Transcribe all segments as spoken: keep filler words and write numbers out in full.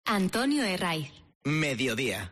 Antonio Herraiz. Mediodía.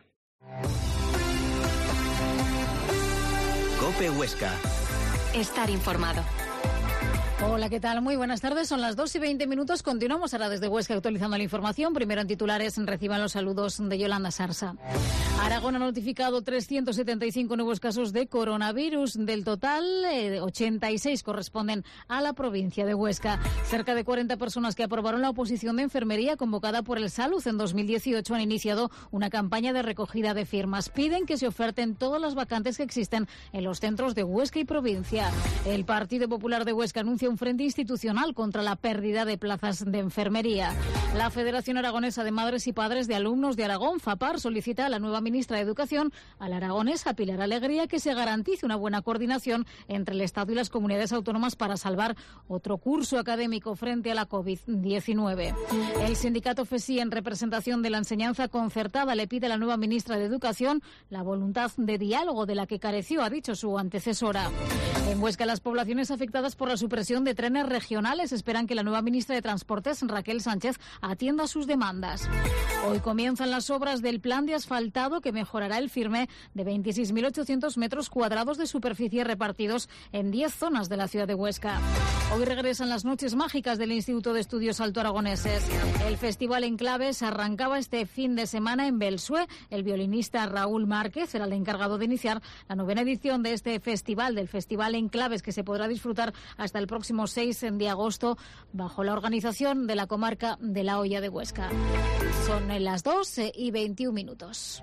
COPE Huesca. Estar informado. Hola, ¿qué tal? Muy buenas tardes. Son las dos y veinte minutos. Continuamos ahora desde Huesca actualizando la información. Primero en titulares, reciban los saludos de Yolanda Sarsa. Aragón ha notificado trescientos setenta y cinco nuevos casos de coronavirus. Del total, eh, ochenta y seis corresponden a la provincia de Huesca. Cerca de cuarenta personas que aprobaron la oposición de enfermería convocada por el Salud en dos mil dieciocho han iniciado una campaña de recogida de firmas. Piden que se oferten todas las vacantes que existen en los centros de Huesca y provincia. El Partido Popular de Huesca anuncia un frente institucional contra la pérdida de plazas de enfermería. La Federación Aragonesa de Madres y Padres de Alumnos de Aragón, FAPAR, solicita a la nueva ministra de Educación, a la aragonesa Pilar Alegría, que se garantice una buena coordinación entre el Estado y las comunidades autónomas para salvar otro curso académico frente a la COVID diecinueve. El sindicato FESI, en representación de la enseñanza concertada, le pide a la nueva ministra de Educación la voluntad de diálogo de la que careció, ha dicho su antecesora. En Huesca, las poblaciones afectadas por la supresión de trenes regionales esperan que la nueva ministra de Transportes, Raquel Sánchez, atienda sus demandas. Hoy comienzan las obras del plan de asfaltado que mejorará el firme de veintiséis mil ochocientos metros cuadrados de superficie repartidos en diez zonas de la ciudad de Huesca. Hoy regresan las noches mágicas del Instituto de Estudios Alto Aragoneses. El Festival Enclaves arrancaba este fin de semana en Belsué. El violinista Raúl Márquez era el encargado de iniciar la novena edición de este festival, del Festival Enclaves, que se podrá disfrutar hasta el próximo seis de agosto bajo la organización de la comarca de La Hoya de Huesca. Son las dos y veintiún minutos.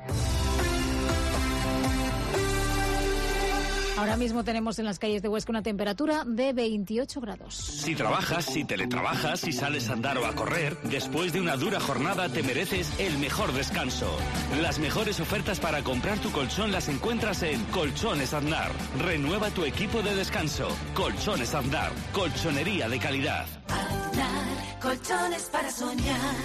Ahora mismo tenemos en las calles de Huesca una temperatura de veintiocho grados. Si trabajas, si teletrabajas, si sales a andar o a correr, después de una dura jornada te mereces el mejor descanso. Las mejores ofertas para comprar tu colchón las encuentras en Colchones Aznar. Renueva tu equipo de descanso. Colchones Aznar, colchonería de calidad. Aznar, colchones para soñar.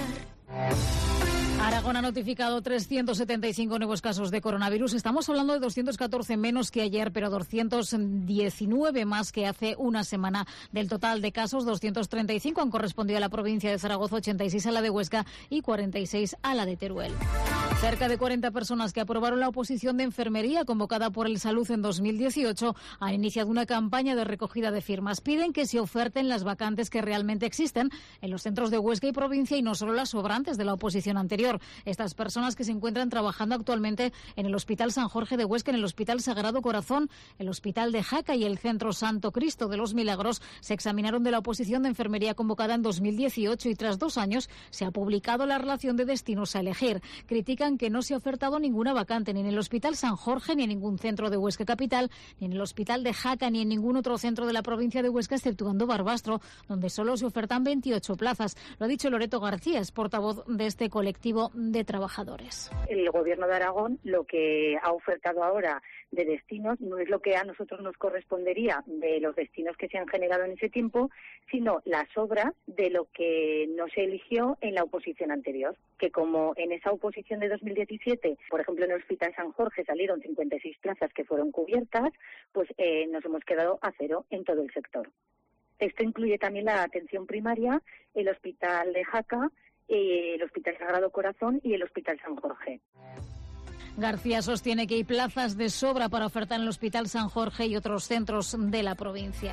Aragón ha notificado trescientos setenta y cinco nuevos casos de coronavirus. Estamos hablando de doscientos catorce menos que ayer, pero doscientos diecinueve más que hace una semana. Del total de casos, doscientos treinta y cinco han correspondido a la provincia de Zaragoza, ochenta y seis a la de Huesca y cuarenta y seis a la de Teruel. Cerca de cuarenta personas que aprobaron la oposición de enfermería convocada por el Salud en dos mil dieciocho han iniciado una campaña de recogida de firmas. Piden que se oferten las vacantes que realmente existen en los centros de Huesca y provincia y no solo las sobrantes de la oposición anterior. Estas personas, que se encuentran trabajando actualmente en el Hospital San Jorge de Huesca, en el Hospital Sagrado Corazón, el Hospital de Jaca y el Centro Santo Cristo de los Milagros, se examinaron de la oposición de enfermería convocada en dos mil dieciocho y tras dos años se ha publicado la relación de destinos a elegir. Critican que no se ha ofertado ninguna vacante ni en el Hospital San Jorge, ni en ningún centro de Huesca Capital, ni en el Hospital de Jaca, ni en ningún otro centro de la provincia de Huesca, exceptuando Barbastro, donde solo se ofertan veintiocho plazas. Lo ha dicho Loreto García, es portavoz de este colectivo de trabajadores. El Gobierno de Aragón lo que ha ofertado ahora de destinos no es lo que a nosotros nos correspondería de los destinos que se han generado en ese tiempo, sino la sobra de lo que no se eligió en la oposición anterior, que como en esa oposición de dos mil diecisiete, por ejemplo en el Hospital San Jorge salieron cincuenta y seis plazas que fueron cubiertas, pues eh, nos hemos quedado a cero en todo el sector. Esto incluye también la atención primaria, el Hospital de Jaca, el Hospital Sagrado Corazón y el Hospital San Jorge. García sostiene que hay plazas de sobra para ofertar en el Hospital San Jorge y otros centros de la provincia.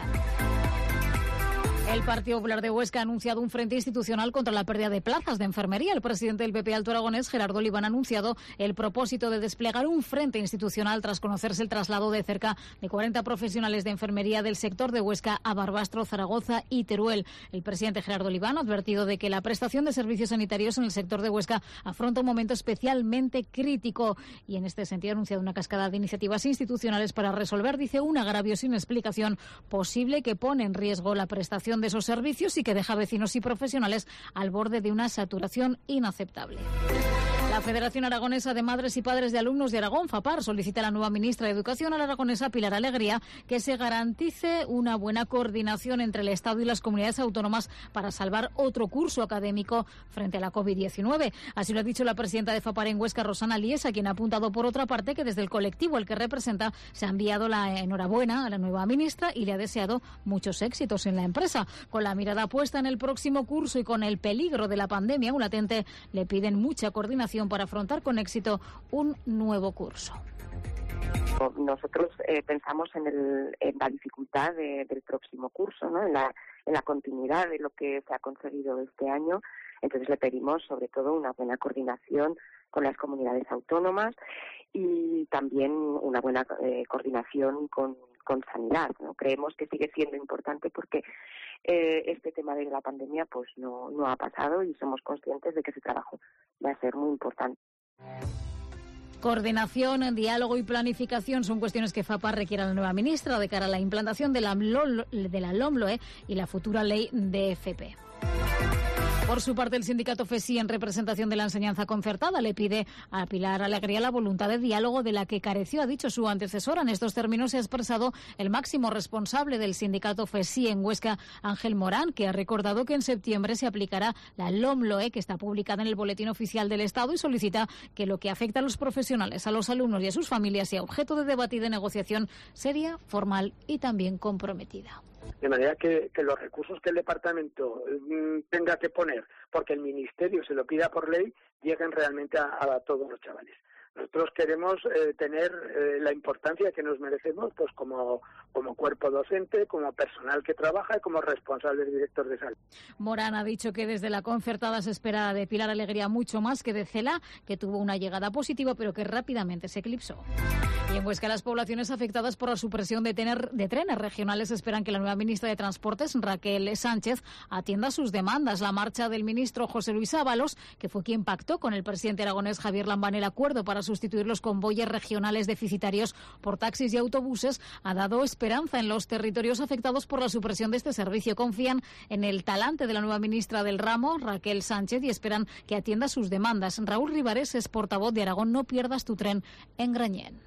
El Partido Popular de Huesca ha anunciado un frente institucional contra la pérdida de plazas de enfermería. El presidente del P P Alto Aragonés, Gerardo Oliván, ha anunciado el propósito de desplegar un frente institucional tras conocerse el traslado de cerca de cuarenta profesionales de enfermería del sector de Huesca a Barbastro, Zaragoza y Teruel. El presidente Gerardo Oliván ha advertido de que la prestación de servicios sanitarios en el sector de Huesca afronta un momento especialmente crítico y en este sentido ha anunciado una cascada de iniciativas institucionales para resolver, dice, un agravio sin explicación posible que pone en riesgo la prestación de esos servicios y que deja a vecinos y profesionales al borde de una saturación inaceptable. La La Federación Aragonesa de Madres y Padres de Alumnos de Aragón, FAPAR, solicita a la nueva ministra de Educación, a la aragonesa Pilar Alegría, que se garantice una buena coordinación entre el Estado y las comunidades autónomas para salvar otro curso académico frente a la COVID diecinueve. Así lo ha dicho la presidenta de FAPAR en Huesca, Rosana Liesa, quien ha apuntado, por otra parte, que desde el colectivo al que representa se ha enviado la enhorabuena a la nueva ministra y le ha deseado muchos éxitos en la empresa. Con la mirada puesta en el próximo curso y con el peligro de la pandemia aún latente, le piden mucha coordinación para afrontar con éxito un nuevo curso. Nosotros eh, pensamos en, el, en la dificultad de, del próximo curso, ¿no? en, la, en la continuidad de lo que se ha conseguido este año. Entonces le pedimos sobre todo una buena coordinación con las comunidades autónomas y también una buena eh, coordinación con, con sanidad, ¿no? Creemos que sigue siendo importante porque eh, este tema de la pandemia pues no, no ha pasado y somos conscientes de que ese trabajo va a ser muy importante. Coordinación, diálogo y planificación son cuestiones que FAPAR requiere a la nueva ministra de cara a la implantación de la, de la LOMLOE y la futura ley de F P. Por su parte, el sindicato FESI, en representación de la enseñanza concertada, le pide a Pilar Alegría la voluntad de diálogo de la que careció, ha dicho su antecesora. En estos términos se ha expresado el máximo responsable del sindicato FESI en Huesca, Ángel Morán, que ha recordado que en septiembre se aplicará la LOMLOE, que está publicada en el Boletín Oficial del Estado, y solicita que lo que afecta a los profesionales, a los alumnos y a sus familias sea objeto de debate y de negociación seria, formal y también comprometida. De manera que, que los recursos que el departamento mm, tenga que poner, porque el ministerio se lo pida por ley, lleguen realmente a, a todos los chavales. Nosotros queremos eh, tener eh, la importancia que nos merecemos, pues como, como cuerpo docente, como personal que trabaja y como responsables directos de salud. Morán ha dicho que desde la concertada se espera de Pilar Alegría mucho más que de Cela, que tuvo una llegada positiva pero que rápidamente se eclipsó. Y en Huesca, las poblaciones afectadas por la supresión de, tener, de trenes regionales esperan que la nueva ministra de Transportes, Raquel Sánchez, atienda sus demandas. La marcha del ministro José Luis Ábalos, que fue quien pactó con el presidente aragonés Javier Lambán el acuerdo para sustituir los convoyes regionales deficitarios por taxis y autobuses, ha dado esperanza en los territorios afectados por la supresión de este servicio. Confían en el talante de la nueva ministra del ramo, Raquel Sánchez, y esperan que atienda sus demandas. Raúl Rivares es portavoz de Aragón No Pierdas tu Tren en Grañén.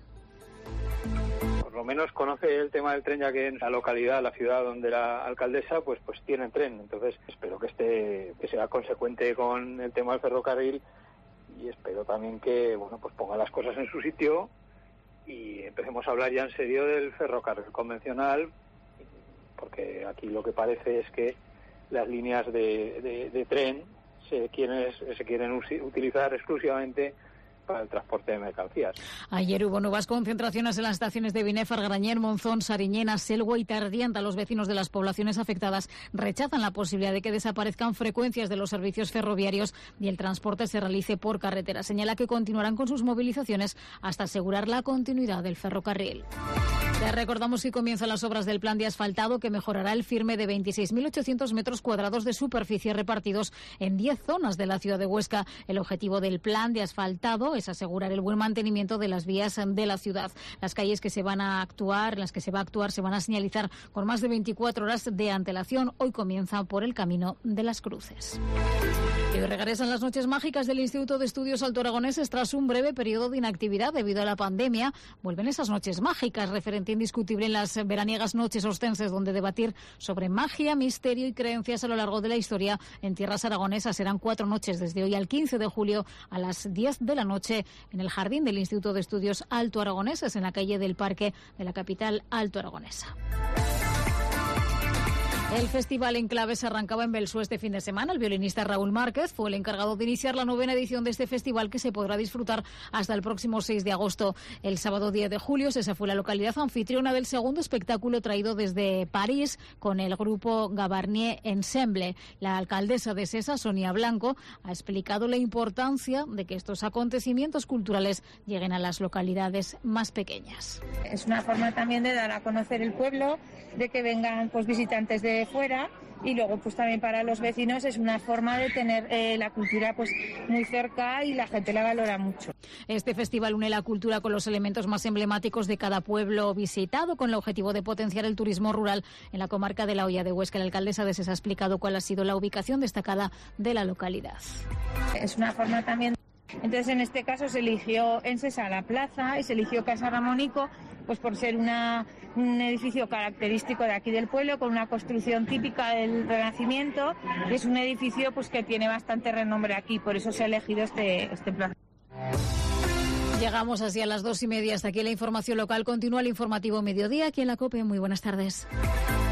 Por lo menos conoce el tema del tren, ya que en la localidad, la ciudad donde la alcaldesa, pues pues tiene tren. Entonces espero que esté, que sea consecuente con el tema del ferrocarril y espero también que bueno pues ponga las cosas en su sitio y empecemos a hablar ya en serio del ferrocarril convencional, porque aquí lo que parece es que las líneas de, de, de tren se quieren se quieren utilizar exclusivamente para el transporte de mercancías. Ayer hubo nuevas concentraciones en las estaciones de Binéfar, Grañén, Monzón, Sariñena, Selwa y Tardienta. Los vecinos de las poblaciones afectadas rechazan la posibilidad de que desaparezcan frecuencias de los servicios ferroviarios y el transporte se realice por carretera. Señala que continuarán con sus movilizaciones hasta asegurar la continuidad del ferrocarril. Les recordamos que comienzan las obras del plan de asfaltado que mejorará el firme de veintiséis mil ochocientos metros cuadrados de superficie repartidos en diez zonas de la ciudad de Huesca. El objetivo del plan de asfaltado es asegurar el buen mantenimiento de las vías de la ciudad. Las calles que se van a actuar, las que se va a actuar, se van a señalizar con más de veinticuatro horas de antelación. Hoy comienza por el camino de las Cruces. Y hoy regresan las noches mágicas del Instituto de Estudios Alto Aragoneses tras un breve periodo de inactividad debido a la pandemia. Vuelven esas noches mágicas, referente indiscutible en las veraniegas noches ostenses, donde debatir sobre magia, misterio y creencias a lo largo de la historia en tierras aragonesas. Serán cuatro noches desde hoy al quince de julio a las diez de la noche en el jardín del Instituto de Estudios Alto Aragoneses, en la calle del Parque de la capital alto aragonesa. El festival Enclaves arrancaba en Belsu este fin de semana. El violinista Raúl Márquez fue el encargado de iniciar la novena edición de este festival, que se podrá disfrutar hasta el próximo seis de agosto. El sábado diez de julio, Sesa fue la localidad anfitriona del segundo espectáculo traído desde París con el grupo Gavarnie Ensemble. La alcaldesa de Sesa, Sonia Blanco, ha explicado la importancia de que estos acontecimientos culturales lleguen a las localidades más pequeñas. Es una forma también de dar a conocer el pueblo, de que vengan pues visitantes de fuera, y luego pues también para los vecinos es una forma de tener eh, la cultura pues muy cerca y la gente la valora mucho. Este festival une la cultura con los elementos más emblemáticos de cada pueblo visitado, con el objetivo de potenciar el turismo rural en la comarca de la Hoya de Huesca. La alcaldesa de Sesa ha explicado cuál ha sido la ubicación destacada de la localidad. Es una forma también Entonces, en este caso se eligió Ensesa la plaza y se eligió Casa Ramónico, pues por ser una, un edificio característico de aquí del pueblo, con una construcción típica del Renacimiento, y es un edificio pues que tiene bastante renombre aquí, por eso se ha elegido este, este plazo. Llegamos así a las dos y media. Hasta aquí la información local. Continúa el informativo Mediodía aquí en la COPE. Muy buenas tardes.